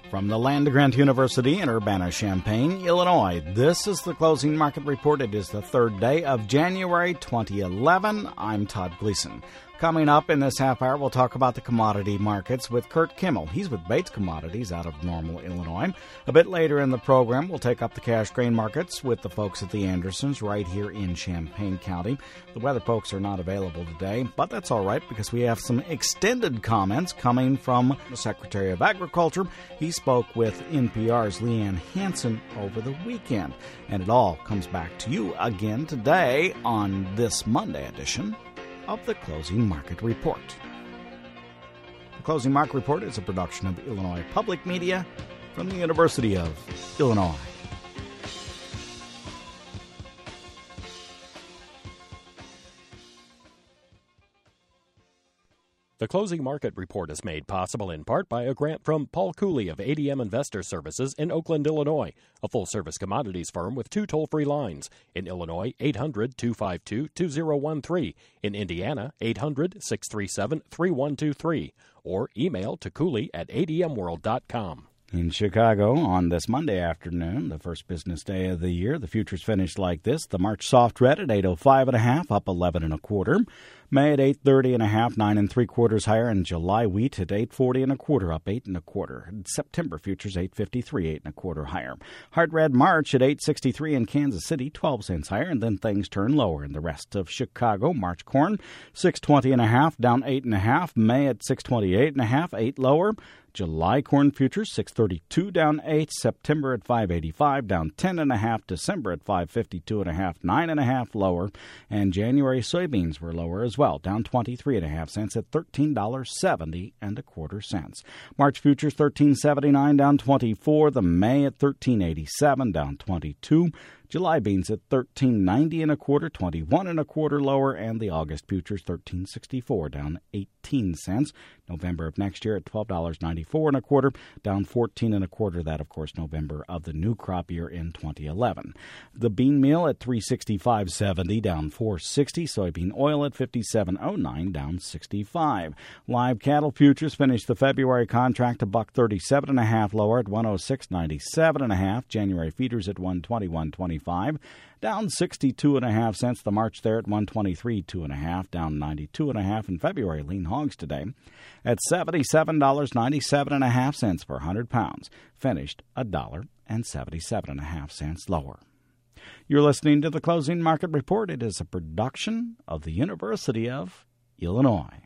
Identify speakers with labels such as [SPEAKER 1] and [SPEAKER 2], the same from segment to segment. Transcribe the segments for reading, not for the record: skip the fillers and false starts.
[SPEAKER 1] From the land-grant University in Urbana-Champaign, Illinois, this is the Closing Market Report. It is the third day of January 2011. I'm Todd Gleason. Coming up in this half hour, we'll talk about the commodity markets with Kurt Kimmel. He's with Bates Commodities out of Normal, Illinois. A bit later in the program, we'll take up the cash grain markets with the folks at the Andersons right here in Champaign County. The weather folks are not available today, but that's all right because we have some extended comments coming from the Secretary of Agriculture. He spoke with NPR's Leanne Hansen over the weekend. And it all comes back to you again today on this Monday edition of the Closing Market Report. The Closing Market Report is a production of Illinois Public Media from the University of Illinois.
[SPEAKER 2] The Closing Market Report is made possible in part by a grant from Paul Cooley of ADM Investor Services in Oakland, Illinois, a full-service commodities firm with 2 toll-free lines. In Illinois, 800-252-2013. In Indiana, 800-637-3123. Or email to cooley@admworld.com.
[SPEAKER 1] In Chicago, on this Monday afternoon, the first business day of the year, the futures finished like this. The March soft red at 805.5, up 11.25. May at 830.5, 9 3/4 higher, and July wheat at 840.25, up 8.25. September futures 853, 8.25 higher. Hard red March at 863 in Kansas City, 12 cents higher, and then things turn lower in the rest of Chicago. March corn 620.5, down 8.5. May at 628.5, 8 lower. July corn futures 632, down 8. September at 585, down 10.5. December at 552.5, 9.5 lower. And January soybeans were lower as well, down 23.5 cents at $13.70.25. March futures 1379, down 24. The May at 1387, down 22. July beans at $13.90.25, 21.25 lower, and the August futures $13.64, down 18 cents. November of next year at $12.94.25, down 14.25. That, of course, November of the new crop year in 2011. The bean meal at $365.70, down 4.60. Soybean oil at $57.09, down 65. Live cattle futures finished the February contract $137.5 lower at $106.97.5. January feeders at $121.25. Down 62.5 cents. The March there at 123.25, down 92.5. In February, lean hogs today at $77.97.5 per 100 pounds, finished $1.77.5 lower. You're listening to the Closing Market Report. It is a production of the University of Illinois.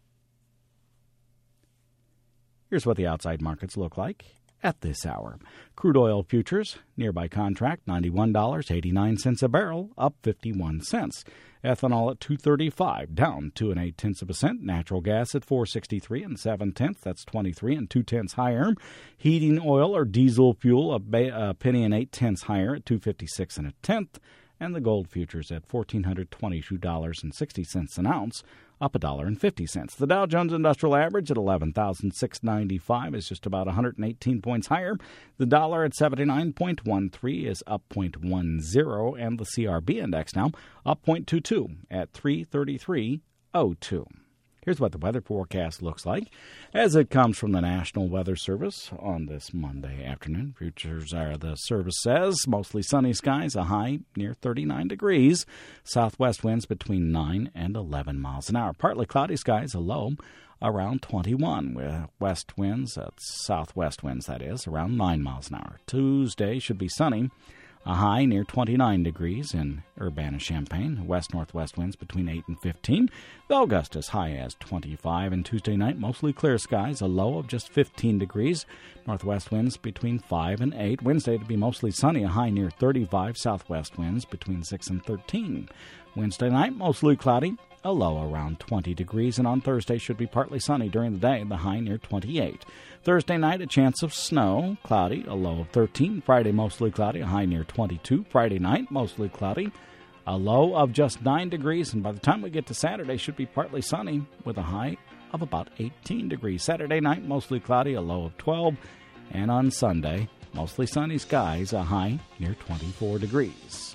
[SPEAKER 1] Here's what the outside markets look like at this hour. Crude oil futures, nearby contract, $91.89 a barrel, up 51 cents. Ethanol at $2.35, down 2 8/10%. Natural gas at $4.63 7/10, that's 23 2/10 higher. Heating oil or diesel fuel, a penny and 8/10 higher at $2.56 1/10. And the gold futures at $1,422.60 an ounce, up $1.50. The Dow Jones Industrial Average at 11,695 is just about 118 points higher. The dollar at 79.13 is up 0.10, and the CRB index now up 0.22 at 333.02. Here's what the weather forecast looks like as it comes from the National Weather Service on this Monday afternoon. Futures are, the service says, mostly sunny skies, a high near 39 degrees. Southwest winds between 9 and 11 miles an hour. Partly cloudy skies, a low around 21. With west winds, southwest winds, that is, around 9 miles an hour. Tuesday should be sunny. A high near 29 degrees in Urbana-Champaign. West-northwest winds between 8 and 15. Valgus as high as 25. And Tuesday night, mostly clear skies. A low of just 15 degrees. Northwest winds between 5 and 8. Wednesday to be mostly sunny. A high near 35. Southwest winds between 6 and 13. Wednesday night, mostly cloudy. A low around 20 degrees, and on Thursday should be partly sunny during the day, the high near 28. Thursday night, a chance of snow, cloudy, a low of 13. Friday, mostly cloudy, a high near 22. Friday night, mostly cloudy, a low of just 9 degrees, and by the time we get to Saturday, should be partly sunny with a high of about 18 degrees. Saturday night, mostly cloudy, a low of 12, and on Sunday, mostly sunny skies, a high near 24 degrees.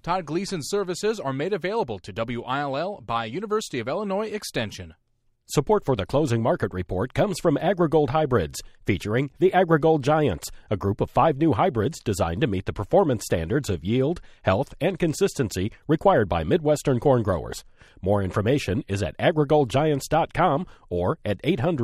[SPEAKER 3] Todd Gleason's services are made available to WILL by University of Illinois Extension.
[SPEAKER 2] Support for the closing market report comes from AgriGold Hybrids, featuring the AgriGold Giants, a group of 5 new hybrids designed to meet the performance standards of yield, health, and consistency required by Midwestern corn growers. More information is at agrigoldgiants.com or at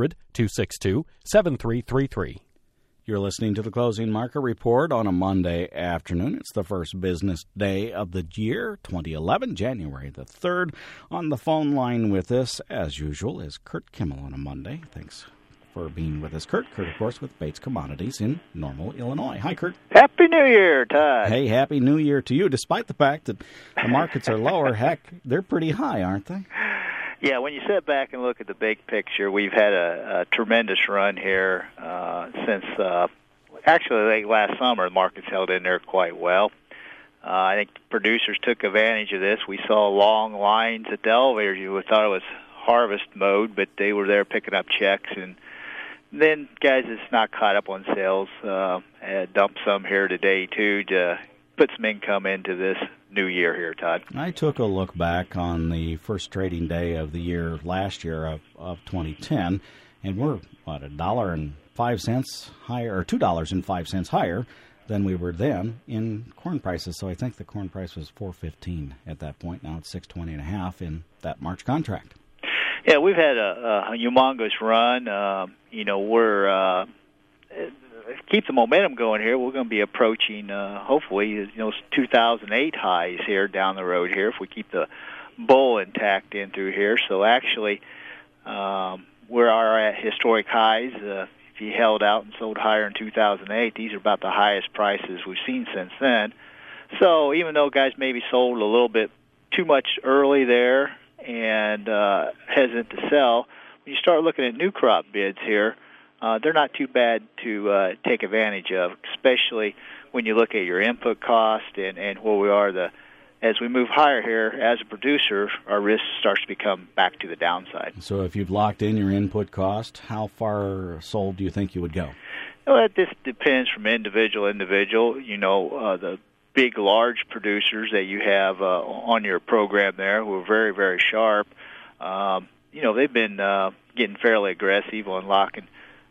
[SPEAKER 2] 800-262-7333.
[SPEAKER 1] You're listening to the Closing Market Report on a Monday afternoon. It's the first business day of the year, 2011, January the 3rd. On the phone line with us, as usual, is Kurt Kimmel on a Monday. Thanks for being with us, Kurt. Kurt, of course, with Bates Commodities in Normal, Illinois. Hi, Kurt.
[SPEAKER 4] Happy New Year, Todd.
[SPEAKER 1] Hey, Happy New Year to you. Despite the fact that the markets are lower, heck, they're pretty high, aren't they?
[SPEAKER 4] Yeah, when you sit back and look at the big picture, we've had a tremendous run here since actually late last summer. The market's held in there quite well. I think the producers took advantage of this. We saw long lines at the elevators. You would thought it was harvest mode, but they were there picking up checks. And then guys that's not caught up on sales dumped some here today, too, to put some income into this new year here, Todd.
[SPEAKER 1] I took a look back on the first trading day of the year last year of 2010, and we're, $1.05 higher, or $2.05 higher than we were then in corn prices. So I think the corn price was $4.15 at that point. Now it's $6.20.5 in that March contract.
[SPEAKER 4] Yeah, we've had a humongous run. We're keep the momentum going here. We're going to be approaching, hopefully, 2008 highs here down the road here if we keep the bull intact in through here. So actually, we are at historic highs. If you held out and sold higher in 2008, these are about the highest prices we've seen since then. So even though guys maybe sold a little bit too much early there and hesitant to sell, when you start looking at new crop bids here, they're not too bad to take advantage of, especially when you look at your input cost and where we are. As we move higher here, as a producer, our risk starts to become back to the downside.
[SPEAKER 1] So if you've locked in your input cost, how far sold do you think you would go?
[SPEAKER 4] Well, this depends from individual. The big, large producers that you have on your program there who are very, very sharp, they've been getting fairly aggressive on locking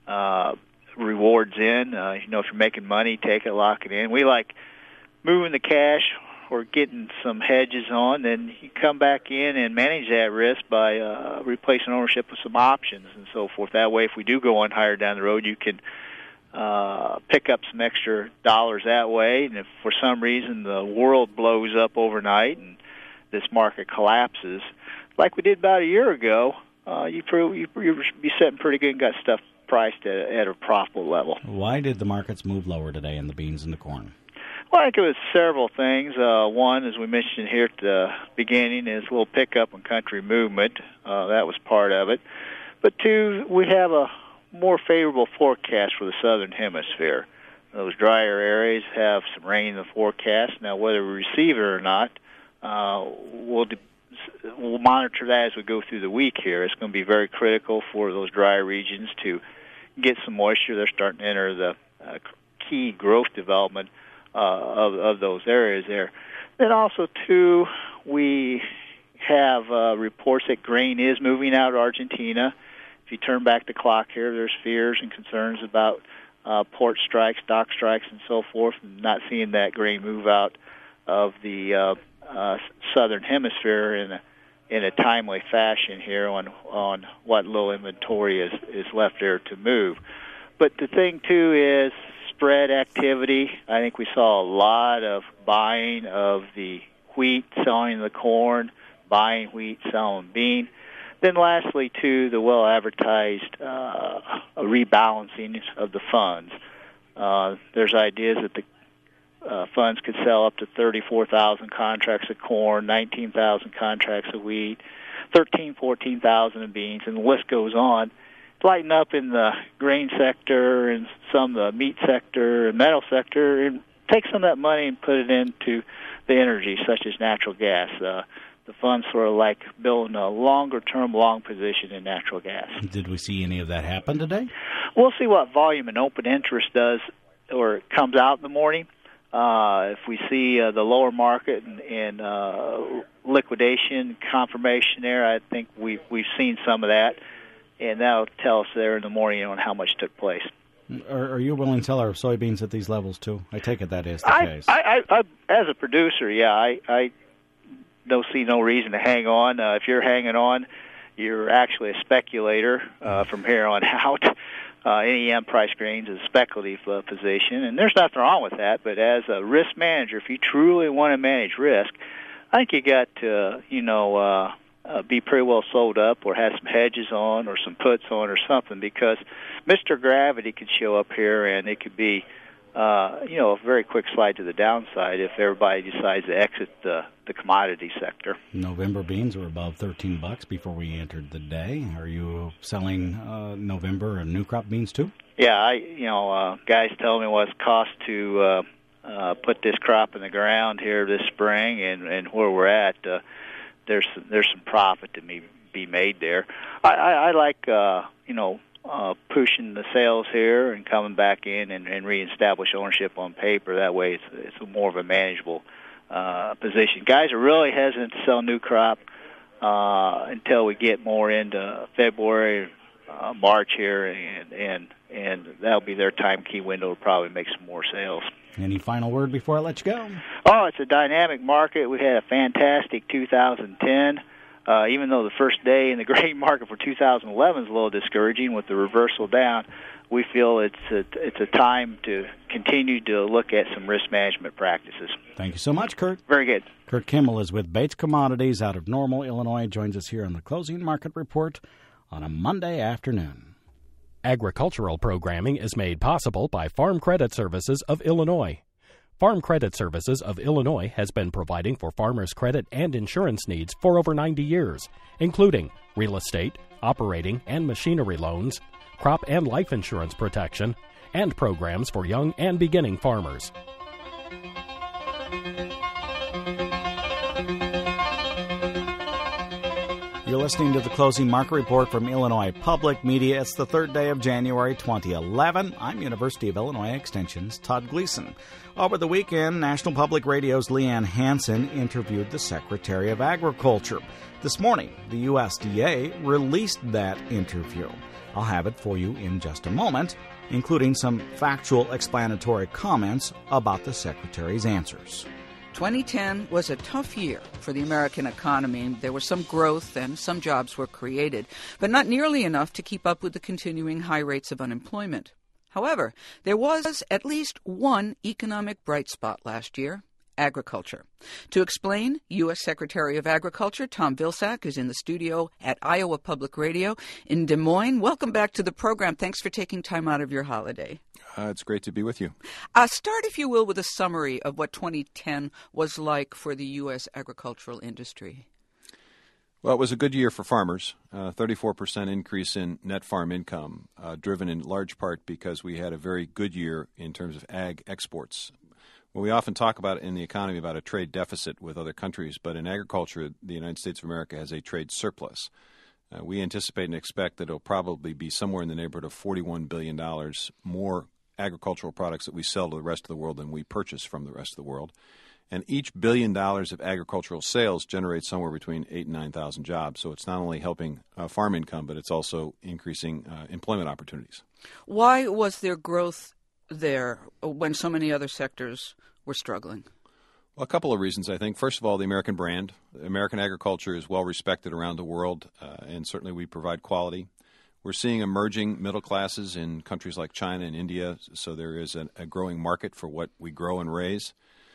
[SPEAKER 4] rewards in. If you're making money, take it, lock it in. We like moving the cash or getting some hedges on, then you come back in and manage that risk by replacing ownership with some options and so forth. That way, if we do go on higher down the road, you can pick up some extra dollars that way. And if for some reason the world blows up overnight and this market collapses, like we did about a year ago, you'd be sitting pretty good and got stuff priced at a profitable level.
[SPEAKER 1] Why did the markets move lower today in the beans and the corn?
[SPEAKER 4] Well, I think it was several things. One, as we mentioned here at the beginning, is a little pickup in country movement. That was part of it. But two, we have a more favorable forecast for the southern hemisphere. Those drier areas have some rain in the forecast. Now, whether we receive it or not, we'll monitor that as we go through the week here. It's going to be very critical for those dry regions to get some moisture. They're starting to enter the key growth development of those areas there. Then also, too, we have reports that grain is moving out of Argentina. If you turn back the clock here, there's fears and concerns about port strikes, dock strikes, and so forth, and not seeing that grain move out of the southern hemisphere in a timely fashion here on what little inventory is left there to move. But the thing, too, is spread activity. I think we saw a lot of buying of the wheat, selling the corn, buying wheat, selling bean. Then lastly, too, the well-advertised rebalancing of the funds. There's ideas that the funds could sell up to 34,000 contracts of corn, 19,000 contracts of wheat, 14,000 of beans, and the list goes on. Lighten up in the grain sector and some of the meat sector and metal sector, and take some of that money and put it into the energy, such as natural gas. The funds sort of like building a longer-term long position in natural gas.
[SPEAKER 1] Did we see any of that happen today?
[SPEAKER 4] We'll see what volume and open interest does or comes out in the morning. If we see the lower market liquidation confirmation there. I think we've seen some of that, and that'll tell us there in the morning on how much took place.
[SPEAKER 1] Are you willing to sell our soybeans at these levels too? I take it that is the case.
[SPEAKER 4] I as a producer, I don't see no reason to hang on. If you're hanging on, you're actually a speculator from here on out. Any EM price grains is a speculative position, and there's nothing wrong with that. But as a risk manager, if you truly want to manage risk, I think you got to, be pretty well sold up or have some hedges on or some puts on or something, because Mr. Gravity could show up here and it could be, a very quick slide to the downside if everybody decides to exit the commodity sector.
[SPEAKER 1] November beans were above $13 before we entered the day. Are you selling November and new crop beans too?
[SPEAKER 4] Yeah, guys tell me what it costs to put this crop in the ground here this spring, and where we're at. There's some profit to be made there. I like pushing the sales here and coming back in and reestablish ownership on paper. That way, it's more of a manageable position. Guys are really hesitant to sell new crop until we get more into February, March here, and that'll be their time key window to probably make some more sales.
[SPEAKER 1] Any final word before I let you go?
[SPEAKER 4] Oh, it's a dynamic market. We had a fantastic 2010. Even though the first day in the grain market for 2011 is a little discouraging with the reversal down, we feel it's a time to continue to look at some risk management practices.
[SPEAKER 1] Thank you so much, Kurt.
[SPEAKER 4] Very good.
[SPEAKER 1] Kurt Kimmel is with Bates Commodities out of Normal, Illinois. Joins us here on the Closing Market Report on a Monday afternoon.
[SPEAKER 2] Agricultural programming is made possible by Farm Credit Services of Illinois. Farm Credit Services of Illinois has been providing for farmers' credit and insurance needs for over 90 years, including real estate, operating and machinery loans, crop and life insurance protection, and programs for young and beginning farmers.
[SPEAKER 1] You're listening to the Closing Market Report from Illinois Public Media. It's the third day of January 2011. I'm University of Illinois Extension's Todd Gleason. Over the weekend, National Public Radio's Leanne Hansen interviewed the Secretary of Agriculture. This morning, the USDA released that interview. I'll have it for you in just a moment, including some factual explanatory comments about the Secretary's answers.
[SPEAKER 5] 2010 was a tough year for the American economy. There was some growth and some jobs were created, but not nearly enough to keep up with the continuing high rates of unemployment. However, there was at least one economic bright spot last year: agriculture. To explain, U.S. Secretary of Agriculture Tom Vilsack is in the studio at Iowa Public Radio in Des Moines. Welcome back to the program. Thanks for taking time out of your holiday.
[SPEAKER 6] It's great to be with you.
[SPEAKER 5] Start, if you will, with a summary of what 2010 was like for the U.S. agricultural industry.
[SPEAKER 6] Well, it was a good year for farmers, 34% increase in net farm income, driven in large part because we had a very good year in terms of ag exports. Well, we often talk about in the economy about a trade deficit with other countries, but in agriculture, the United States of America has a trade surplus. We anticipate and expect that it will probably be somewhere in the neighborhood of $41 billion more agricultural products that we sell to the rest of the world than we purchase from the rest of the world. And each $1 billion of agricultural sales generates somewhere between 8,000 and 9,000 jobs. So it's not only helping farm income, but it's also increasing employment opportunities.
[SPEAKER 5] Why was there growth there when so many other sectors were struggling?
[SPEAKER 6] Well, a couple of reasons, I think. First of all, the American brand. American agriculture is well respected around the world, and certainly we provide quality. We're seeing emerging middle classes in countries like China and India, so there is a growing market for what we grow and raise.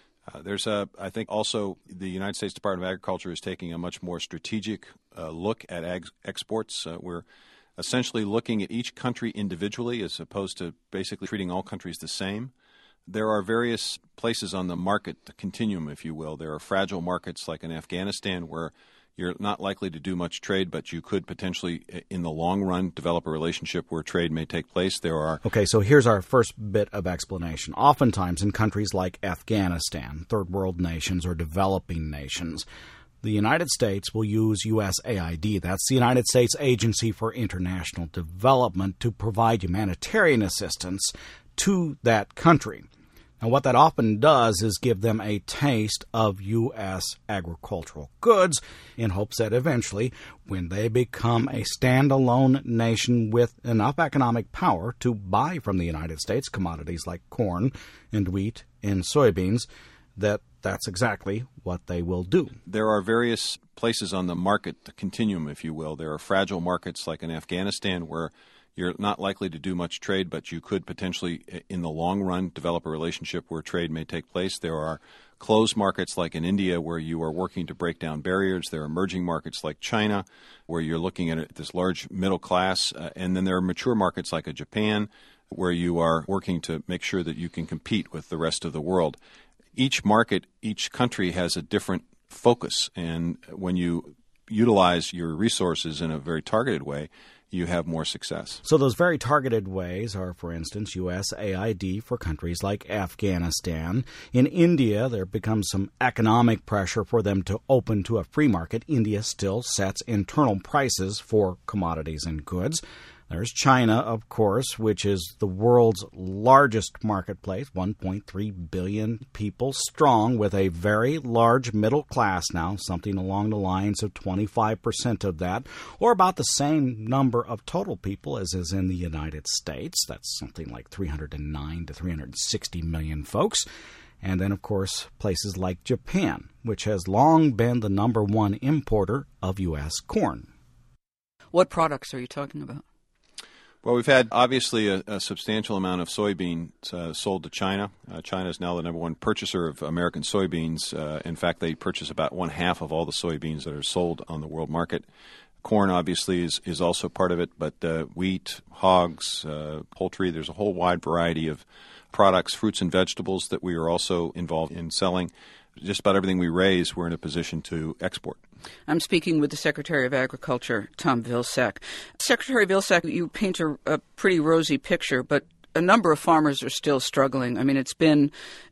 [SPEAKER 6] I think also the United States Department of Agriculture is taking a much more strategic look at exports. We're essentially looking at each country individually as opposed to basically treating all countries the same. There are various places on the market, the continuum, if you will. There are fragile markets like in Afghanistan where you're not likely to do much trade, but you could potentially, in the long run, develop a relationship where trade may take place.
[SPEAKER 1] Okay, so here's our first bit of explanation. Oftentimes in countries like Afghanistan, third world nations or developing nations, the United States will use USAID, that's the United States Agency for International Development, to provide humanitarian assistance to that country. And what that often does is give them a taste of U.S. agricultural goods in hopes that eventually, when they become a standalone nation with enough economic power to buy from the United States commodities like corn and wheat and soybeans, that's exactly what they will do.
[SPEAKER 6] There are various places on the market, the continuum, if you will. There are fragile markets like in Afghanistan where you're not likely to do much trade, but you could potentially, in the long run, develop a relationship where trade may take place. There are closed markets like in India where you are working to break down barriers. There are emerging markets like China where you're looking at this large middle class. And then there are mature markets like a Japan where you are working to make sure that you can compete with the rest of the world. Each market, each country has a different focus. And when you utilize your resources in a very targeted way, you have more success.
[SPEAKER 1] So those very targeted ways are, for instance, USAID for countries like Afghanistan. In India, there becomes some economic pressure for them to open to a free market. India still sets internal prices for commodities and goods. There's China, of course, which is the world's largest marketplace, 1.3 billion people strong, with a very large middle class now, something along the lines of 25% of that, or about the same number of total people as is in the United States. That's something like 309 to 360 million folks. And then, of course, places like Japan, which has long been the number one importer of U.S. corn.
[SPEAKER 5] What products are you talking about?
[SPEAKER 6] Well, we've had, obviously, a substantial amount of soybeans sold to China. China is now the number one purchaser of American soybeans. In fact, they purchase about 1/2 of all the soybeans that are sold on the world market. Corn, obviously, is also part of it, but wheat, hogs, poultry, there's a whole wide variety of products, fruits and vegetables that we are also involved in selling. Just about everything we raise, we're in a position to export.
[SPEAKER 5] I'm speaking with the Secretary of Agriculture, Tom Vilsack. Secretary Vilsack, you paint a pretty rosy picture, but a number of farmers are still struggling. I mean, it's been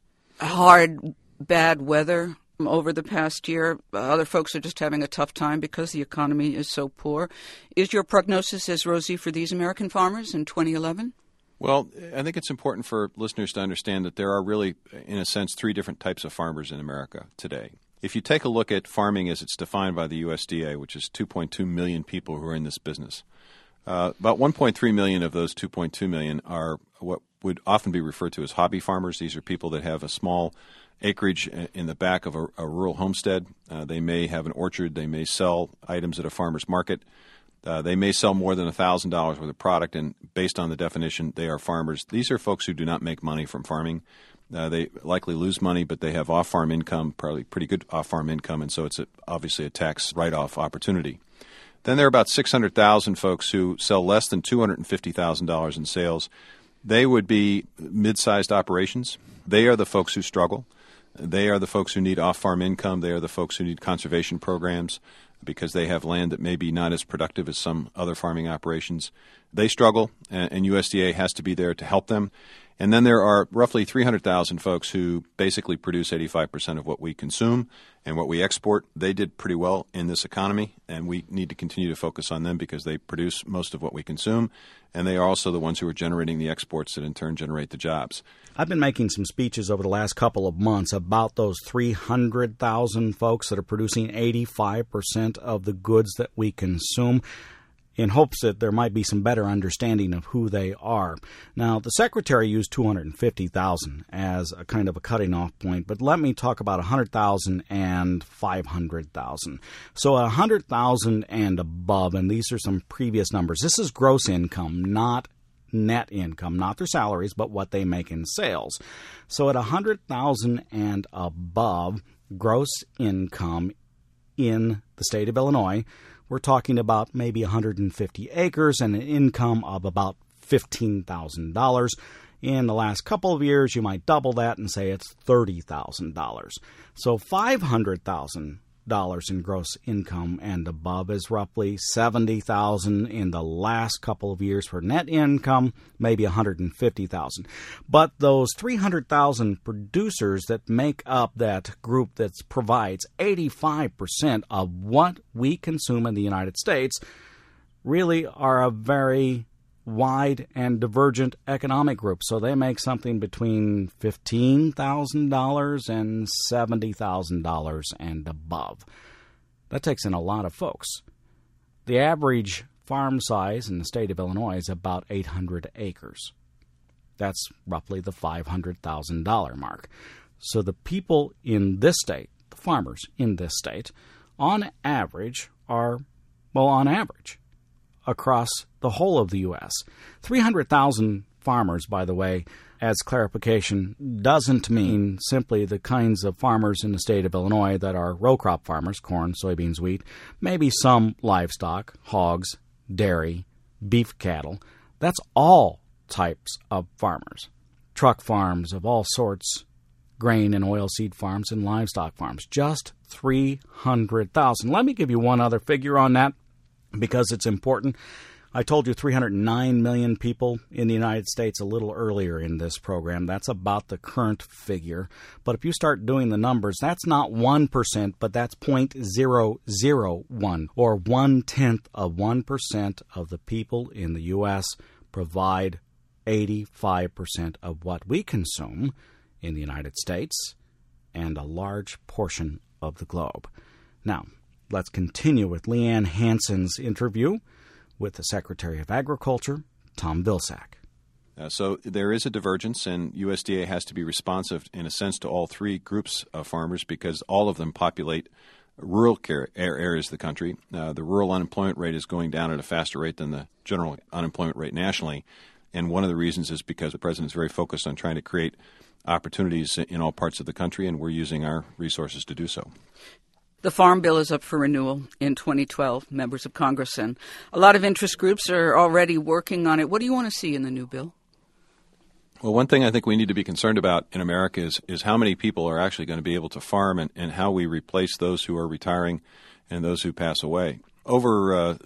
[SPEAKER 5] hard, bad weather over the past year. Other folks are just having a tough time because the economy is so poor. Is your prognosis as rosy for these American farmers in 2011?
[SPEAKER 6] Well, I think it's important for listeners to understand that there are really, in a sense, 3 different types of farmers in America today. If you take a look at farming as it's defined by the USDA, which is 2.2 million people who are in this business, about 1.3 million of those 2.2 million are what would often be referred to as hobby farmers. These are people that have a small acreage in the back of a rural homestead. They may have an orchard. They may sell items at a farmer's market. They may sell more than $1,000 worth of product, and based on the definition, they are farmers. These are folks who do not make money from farming. They likely lose money, but they have off-farm income, probably pretty good off-farm income, and so it's obviously a tax write-off opportunity. Then there are about 600,000 folks who sell less than $250,000 in sales. They would be mid-sized operations. They are the folks who struggle. They are the folks who need off-farm income. They are the folks who need conservation programs because they have land that may be not as productive as some other farming operations. They struggle, and USDA has to be there to help them. And then there are roughly 300,000 folks who basically produce 85% of what we consume and what we export. They did pretty well in this economy, and we need to continue to focus on them because they produce most of what we consume, and they are also the ones who are generating the exports that in turn generate the jobs.
[SPEAKER 1] I've been making some speeches over the last couple of months about those 300,000 folks that are producing 85% of the goods that we consume, in hopes that there might be some better understanding of who they are. Now, the Secretary used 250,000 as a kind of a cutting-off point, but let me talk about 100,000 and 500,000. So 100,000 and above, and these are some previous numbers. This is gross income, not net income, not their salaries, but what they make in sales. So at 100,000 and above gross income in the state of Illinois, we're talking about maybe 150 acres and an income of about $15,000. In the last couple of years, you might double that and say it's $30,000. So $500,000 in gross income and above is roughly $70,000 in the last couple of years for net income, maybe $150,000. But those 300,000 producers that make up that group that provides 85% of what we consume in the United States really are a very wide and divergent economic groups. So they make something between $15,000 and $70,000 and above. That takes in a lot of folks. The average farm size in the state of Illinois is about 800 acres. That's roughly the $500,000 mark. So the people in this state, the farmers in this state, on average are, well, on average, across the whole of the U.S. 300,000 farmers, by the way, as clarification, doesn't mean simply the kinds of farmers in the state of Illinois that are row crop farmers, corn, soybeans, wheat, maybe some livestock, hogs, dairy, beef cattle. That's all types of farmers. Truck farms of all sorts, grain and oilseed farms, and livestock farms. Just 300,000. Let me give you one other figure on that because it's important. I told you 309 million people in the United States a little earlier in this program. That's about the current figure. But if you start doing the numbers, that's not 1%, but that's 0.001, or 0.1% of the people in the U.S. provide 85% of what we consume in the United States and a large portion of the globe. Now, let's continue with Leanne Hansen's interview with the Secretary of Agriculture, Tom Vilsack.
[SPEAKER 6] So there is a divergence, and USDA has to be responsive, in a sense, to all three groups of farmers because all of them populate rural areas of the country. The rural unemployment rate is going down at a faster rate than the general unemployment rate nationally, and one of the reasons is because the President is very focused on trying to create opportunities in all parts of the country, and we're using our resources to do so.
[SPEAKER 5] The Farm Bill is up for renewal in 2012, members of Congress, and a lot of interest groups are already working on it. What do you want to see in the new bill?
[SPEAKER 6] Well, one thing I think we need to be concerned about in America is how many people are actually going to be able to farm and how we replace those who are retiring and those who pass away. Over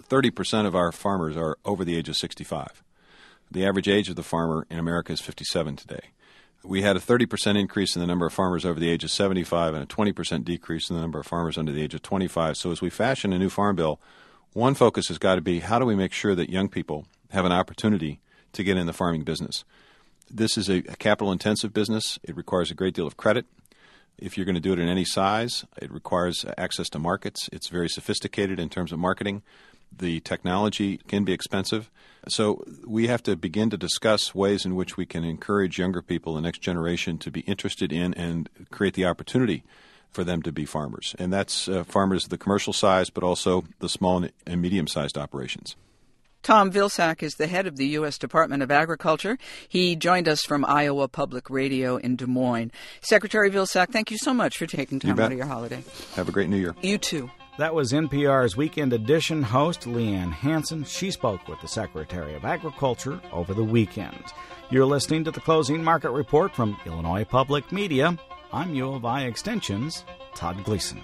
[SPEAKER 6] 30% of our farmers are over the age of 65. The average age of the farmer in America is 57 today. We had a 30% increase in the number of farmers over the age of 75 and a 20% decrease in the number of farmers under the age of 25. So as we fashion a new farm bill, one focus has got to be how do we make sure that young people have an opportunity to get in the farming business. This is a capital-intensive business. It requires a great deal of credit. If you're going to do it in any size, it requires access to markets. It's very sophisticated in terms of marketing. The technology can be expensive. So we have to begin to discuss ways in which we can encourage younger people, the next generation, to be interested in and create the opportunity for them to be farmers. And that's farmers of the commercial size, but also the small and medium-sized operations.
[SPEAKER 5] Tom Vilsack is the head of the U.S. Department of Agriculture. He joined us from Iowa Public Radio in Des Moines. Secretary Vilsack, thank you so much for taking time out of your holiday.
[SPEAKER 6] Have a great New Year.
[SPEAKER 5] You too.
[SPEAKER 1] That was NPR's Weekend Edition host, Leanne Hansen. She spoke with the Secretary of Agriculture over the weekend. You're listening to the Closing Market Report from Illinois Public Media. I'm U of I Extension's Todd Gleason.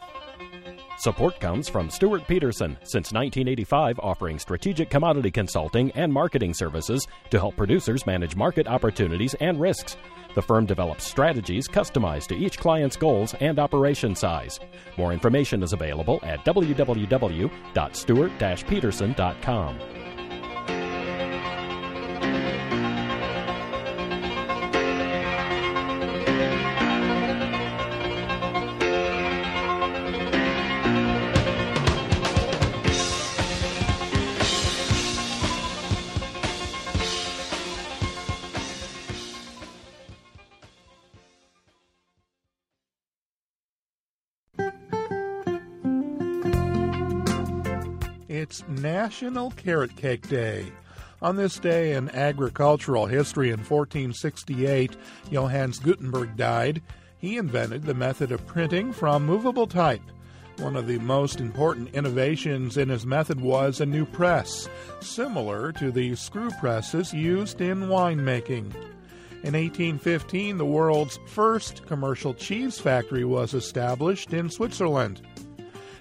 [SPEAKER 2] Support comes from Stuart Peterson, since 1985 offering strategic commodity consulting and marketing services to help producers manage market opportunities and risks. The firm develops strategies customized to each client's goals and operation size. More information is available at www.stuart-peterson.com.
[SPEAKER 7] It's National Carrot Cake Day. On this day in agricultural history in 1468, Johannes Gutenberg died. He invented the method of printing from movable type. One of the most important innovations in his method was a new press, similar to the screw presses used in winemaking. In 1815, the world's first commercial cheese factory was established in Switzerland.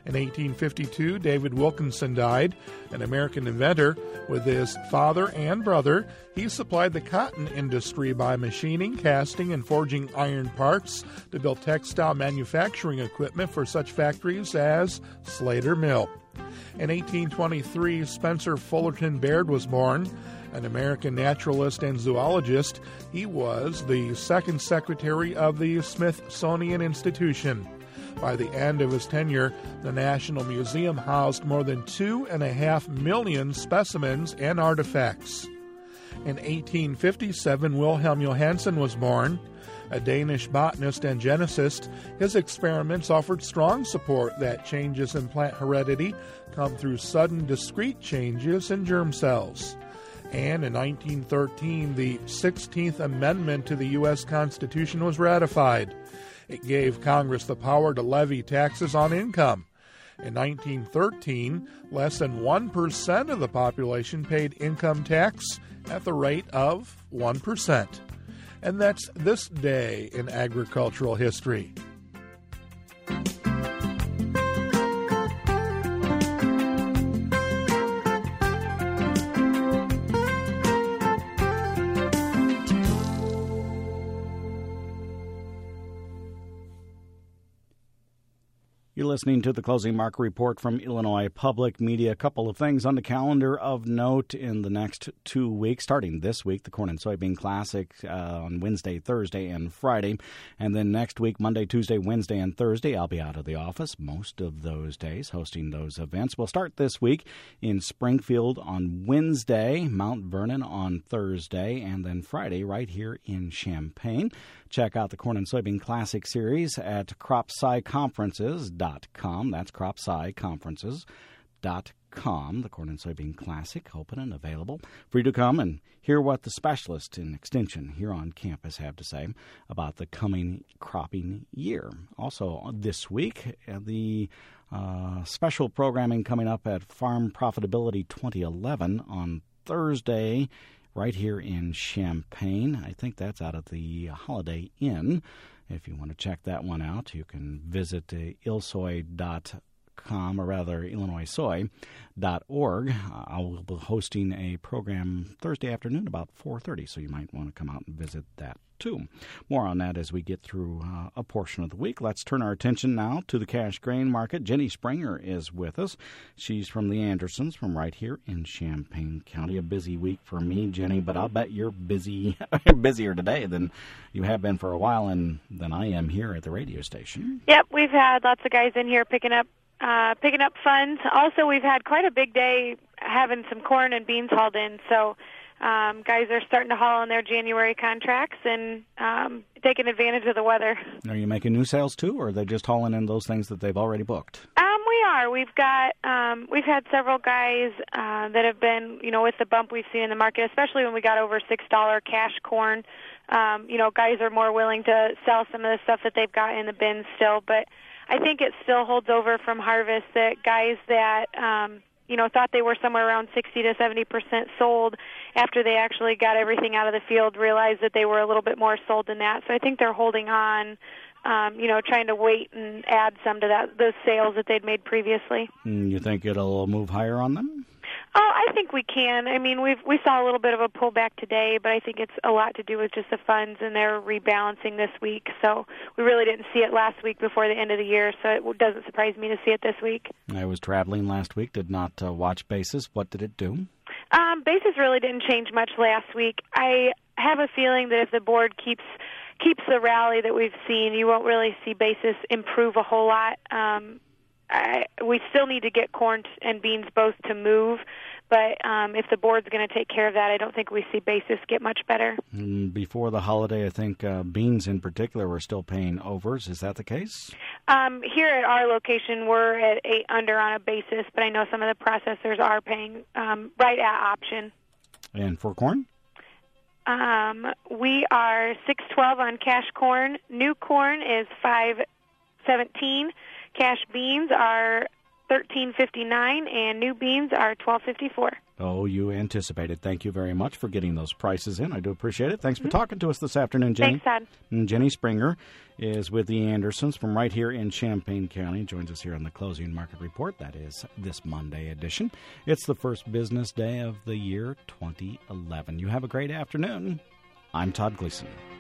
[SPEAKER 7] In 1852, David Wilkinson died, an American inventor. With his father and brother, he supplied the cotton industry by machining, casting, and forging iron parts to build textile manufacturing equipment for such factories as Slater Mill. In 1823, Spencer Fullerton Baird was born, an American naturalist and zoologist. He was the second secretary of the Smithsonian Institution. By the end of his tenure, the National Museum housed more than 2.5 million specimens and artifacts. In 1857, Wilhelm Johansen was born. A Danish botanist and geneticist, his experiments offered strong support that changes in plant heredity come through sudden discrete changes in germ cells. And in 1913, the 16th Amendment to the U.S. Constitution was ratified. It gave Congress the power to levy taxes on income. In 1913, less than 1% of the population paid income tax at the rate of 1%. And that's this day in agricultural history.
[SPEAKER 1] You're listening to the Closing Market Report from Illinois Public Media. A couple of things on the calendar of note in the next 2 weeks. Starting this week, the Corn and Soybean Classic on Wednesday, Thursday, and Friday. And then next week, Monday, Tuesday, Wednesday, and Thursday, I'll be out of the office most of those days hosting those events. We'll start this week in Springfield on Wednesday, Mount Vernon on Thursday, and then Friday right here in Champaign. Check out the Corn and Soybean Classic Series at CropSciConferences.com. That's CropSciConferences.com. The Corn and Soybean Classic, open and available for you to come and hear what the specialists in Extension here on campus have to say about the coming cropping year. Also this week, the special programming coming up at Farm Profitability 2011 on Thursday, right here in Champaign. I think that's out of the Holiday Inn. If you want to check that one out, you can visit illsoy.com, or rather illinoissoy.org. I will be hosting a program Thursday afternoon about 4:30, so you might want to come out and visit that too. More on that as we get through a portion of the week. Let's turn our attention now to the cash grain market. Jenny Springer is with us. She's from the Andersons from right here in Champaign County. A busy week for me, Jenny, but I'll bet you're busy, busier today than you have been for a while and than I am here at the radio station.
[SPEAKER 8] Yep, we've had lots of guys in here picking up funds. Also, we've had quite a big day having some corn and beans hauled in, so guys are starting to haul on their January contracts and taking advantage of the weather.
[SPEAKER 1] Are you making new sales too, or are they just hauling in those things that they've already booked?
[SPEAKER 8] We are. We've had several guys that have been, with the bump we've seen in the market, especially when we got over $6 cash corn. Guys are more willing to sell some of the stuff that they've got in the bins still, but I think it still holds over from harvest that guys that thought they were somewhere around 60 to 70% sold after they actually got everything out of the field, realized that they were a little bit more sold than that. So I think they're holding on, trying to wait and add some to those sales that they'd made previously.
[SPEAKER 1] You think it'll move higher on them?
[SPEAKER 8] Oh, I think we can. I mean, we saw a little bit of a pullback today, but I think it's a lot to do with just the funds, and they're rebalancing this week. So we really didn't see it last week before the end of the year, so it doesn't surprise me to see it this week.
[SPEAKER 1] I was traveling last week, did not watch Basis. What did it do?
[SPEAKER 8] Basis really didn't change much last week. I have a feeling that if the board keeps the rally that we've seen, you won't really see Basis improve a whole lot. We still need to get corn and beans both to move, but if the board's going to take care of that, I don't think we see Basis get much better.
[SPEAKER 1] Before the holiday, I think beans in particular were still paying overs. Is that the case?
[SPEAKER 8] Here at our location, we're at 8 under on a basis, but I know some of the processors are paying right at option.
[SPEAKER 1] And for corn?
[SPEAKER 8] We are 6.12 on cash corn. New corn is 5.17. Cash beans are $13.59, and new beans are $12.54.
[SPEAKER 1] Oh, you anticipated. Thank you very much for getting those prices in. I do appreciate it. Thanks for talking to us this afternoon, Jenny.
[SPEAKER 8] Thanks, Todd.
[SPEAKER 1] And Jenny Springer is with the Andersons from right here in Champaign County. Joins us here on the Closing Market Report. That is this Monday edition. It's the first business day of the year 2011. You have a great afternoon. I'm Todd Gleason.